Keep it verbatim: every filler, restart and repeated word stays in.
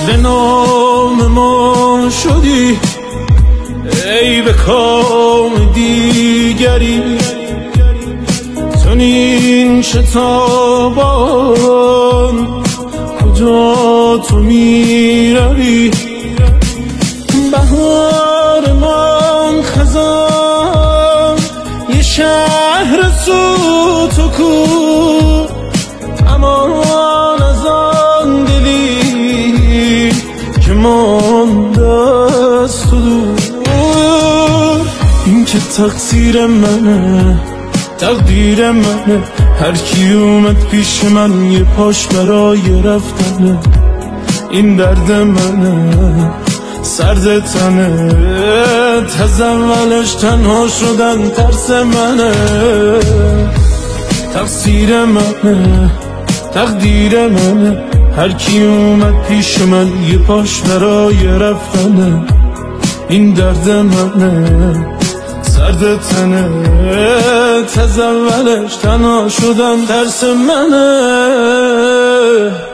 بذر نام ما شدی ای به کام دیگری، چنین شتابان کجا تو می روی؟ بهار من خزان یه شهر سوت و کو، امان از آن دلی که مانده از تو دور. این که تقصیر منه، تقدیر منه، هر کی اومد پیش من یه پاش برای رفتنه. این درد منه، سرد تنه، از اولش تنها شدن ترس منه. تقصیر منه، تقدیر منه، هر کی اومد پیش من یه پاش برای رفتنه. این درد منه، سرد تنه، از اولش تنها شدن ترس منه.